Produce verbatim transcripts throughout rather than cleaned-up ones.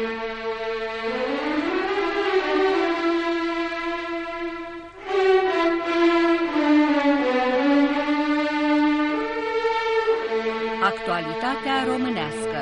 Actualitatea românească.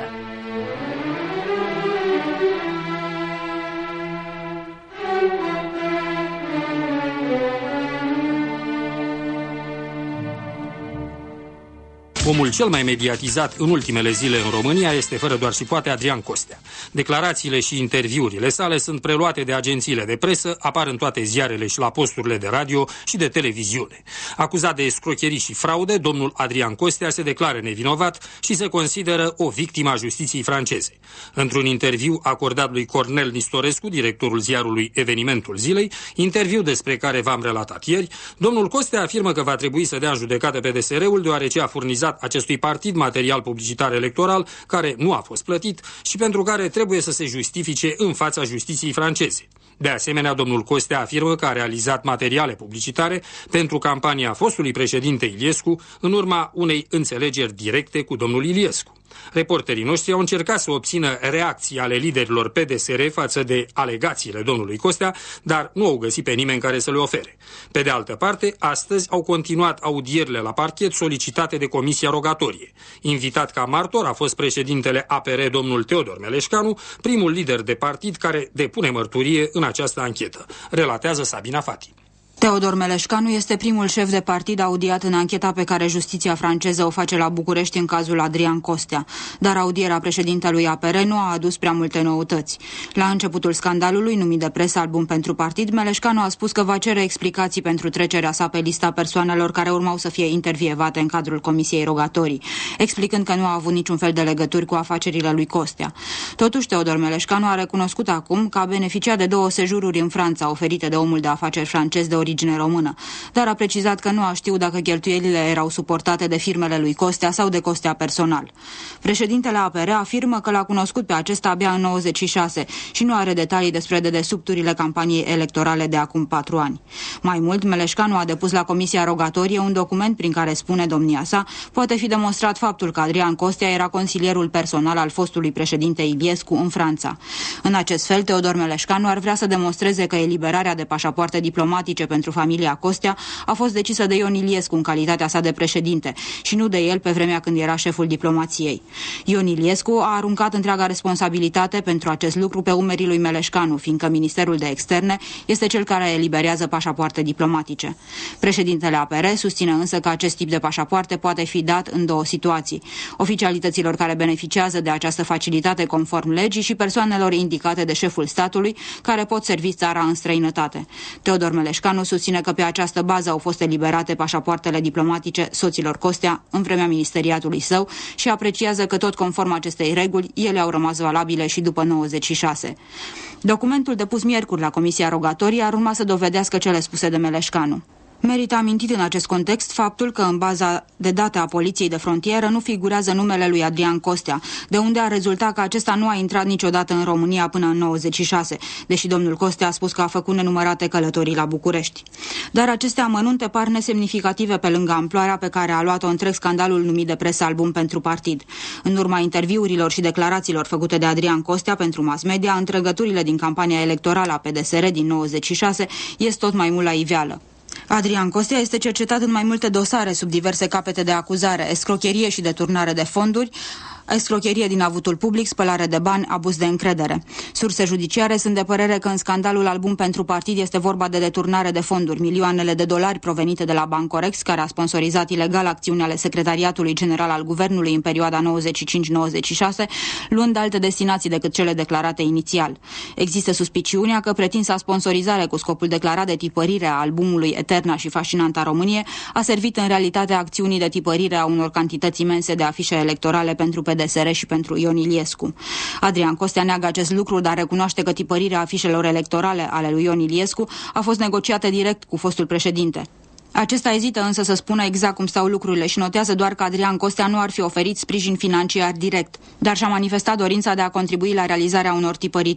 Omul cel mai mediatizat în ultimele zile în România este fără doar și poate Adrian Costea. Declarațiile și interviurile sale sunt preluate de agențiile de presă, apar în toate ziarele și la posturile de radio și de televiziune. Acuzat de escrocherii și fraude, domnul Adrian Costea se declară nevinovat și se consideră o victimă a justiției franceze. Într-un interviu acordat lui Cornel Nistorescu, directorul ziarului Evenimentul Zilei, interviu despre care v-am relatat ieri, domnul Costea afirmă că va trebui să dea în judecată P D S R-ul deoarece a furnizat acestui partid material publicitar electoral care nu a fost plătit și pentru care trebuie să se justifice în fața justiției franceze. De asemenea, domnul Costea afirmă că a realizat materiale publicitare pentru campania fostului președinte Iliescu în urma unei înțelegeri directe cu domnul Iliescu. Reporterii noștri au încercat să obțină reacții ale liderilor P D S R față de alegațiile domnului Costea, dar nu au găsit pe nimeni care să le ofere. Pe de altă parte, astăzi au continuat audierile la parchet solicitate de Comisia Rogatorie. Invitat ca martor a fost președintele A P R, domnul Teodor Meleșcanu, primul lider de partid care depune mărturie în această anchetă. Relatează Sabina Fati. Teodor Meleșcanu este primul șef de partid audiat în ancheta pe care justiția franceză o face la București în cazul Adrian Costea, dar audierea președintelui A P R nu a adus prea multe noutăți. La începutul scandalului, numit de presă Album pentru Partid, Meleșcanu a spus că va cere explicații pentru trecerea sa pe lista persoanelor care urmau să fie intervievate în cadrul Comisiei Rogatorii, explicând că nu a avut niciun fel de legături cu afacerile lui Costea. Totuși, Teodor Meleșcanu a recunoscut acum că a beneficiat de două sejururi în Franța oferite de omul de afaceri francez de origine română, dar a precizat că nu a știut dacă cheltuielile erau suportate de firmele lui Costea sau de Costea personal. Președintele A P R afirmă că l-a cunoscut pe acesta abia în nouăzeci și șase și nu are detalii despre dedesubturile campaniei electorale de acum patru ani. Mai mult, Meleșcanu a depus la Comisia Rogatorie un document prin care spune domnia sa poate fi demonstrat faptul că Adrian Costea era consilierul personal al fostului președinte Iliescu în Franța. În acest fel, Teodor Meleșcanu ar vrea să demonstreze că eliberarea de pașapoarte diplomatice pentru familia Costea a fost decisă de Ion Iliescu în calitatea sa de președinte și nu de el pe vremea când era șeful diplomației. Ion Iliescu a aruncat întreaga responsabilitate pentru acest lucru pe umerii lui Meleșcanu, fiindcă Ministerul de Externe este cel care eliberează pașapoarte diplomatice. Președintele A P R susține însă că acest tip de pașapoarte poate fi dat în două situații: oficialităților care beneficiază de această facilitate conform legii și persoanelor indicate de șeful statului care pot servi țara în străinătate. Teodor Meleșcanu susține că pe această bază au fost eliberate pașapoartele diplomatice soților Costea în vremea ministeriatului său și apreciază că tot conform acestei reguli, ele au rămas valabile și după nouăzeci și șase. Documentul depus miercuri la Comisia Rogatorie ar urma să dovedească cele spuse de Meleșcanu. Merită amintit în acest context faptul că în baza de date a Poliției de Frontieră nu figurează numele lui Adrian Costea, de unde a rezultat că acesta nu a intrat niciodată în România până în nouăzeci și șase, deși domnul Costea a spus că a făcut nenumărate călătorii la București. Dar aceste amănunte par nesemnificative pe lângă amploarea pe care a luat-o întreg scandalul numit de presă Album pentru Partid. În urma interviurilor și declarațiilor făcute de Adrian Costea pentru mass media, întrăgăturile din campania electorală a P D S R din nouăzeci și șase ies tot mai mult la iveală. Adrian Costea este cercetat în mai multe dosare sub diverse capete de acuzare: escrocherie și deturnare de fonduri, escrocherie din avutul public, spălare de bani, abuz de încredere. Surse judiciare sunt de părere că în scandalul Album pentru Partid este vorba de deturnare de fonduri, milioanele de dolari provenite de la Bancorex, care a sponsorizat ilegal acțiuni ale Secretariatului General al Guvernului în perioada nouăzeci și cinci nouăzeci și șase, luând alte destinații decât cele declarate inițial. Există suspiciunea că pretinsa sponsorizare cu scopul declarat de tipărire a albumului Eterna și Fascinanta Românie a servit în realitate acțiunii de tipărire a unor cantități imense de afișe electorale pentru P D S R și pentru Ion Iliescu. Adrian Costea neagă acest lucru, dar recunoaște că tipărirea afișelor electorale ale lui Ion Iliescu a fost negociată direct cu fostul președinte. Acesta ezită însă să spună exact cum stau lucrurile și notează doar că Adrian Costea nu ar fi oferit sprijin financiar direct, dar și-a manifestat dorința de a contribui la realizarea unor tipărituri.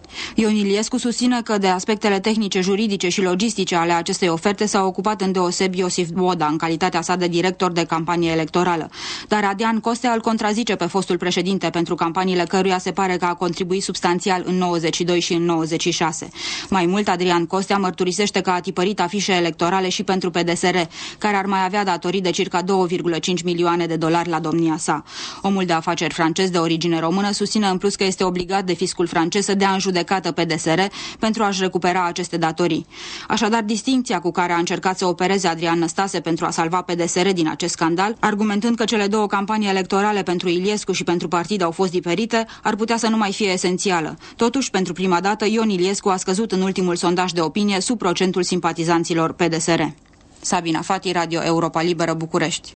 Ion Iliescu susține că de aspectele tehnice, juridice și logistice ale acestei oferte s-a ocupat îndeosebi Iosif Boda, în calitatea sa de director de campanie electorală. Dar Adrian Costea îl contrazice pe fostul președinte, pentru campaniile căruia se pare că a contribuit substanțial în nouăzeci și doi și în nouăzeci și șase. Mai mult, Adrian Costea mărturisește că a tipărit afișe electorale și pentru P D S R, care ar mai avea datorii de circa două virgulă cinci milioane de dolari la domnia sa. Omul de afaceri francez de origine română susține în plus că este obligat de fiscul francez să dea în judecată P D S R pentru a-și recupera aceste datorii. Așadar, distincția cu care a încercat să opereze Adrian Năstase pentru a salva P D S R din acest scandal, argumentând că cele două campanii electorale pentru Iliescu și pentru partid au fost diferite, ar putea să nu mai fie esențială. Totuși, pentru prima dată, Ion Iliescu a scăzut în ultimul sondaj de opinie sub procentul simpatizanților P D S R. Sabina Fati, Radio Europa Liberă, București.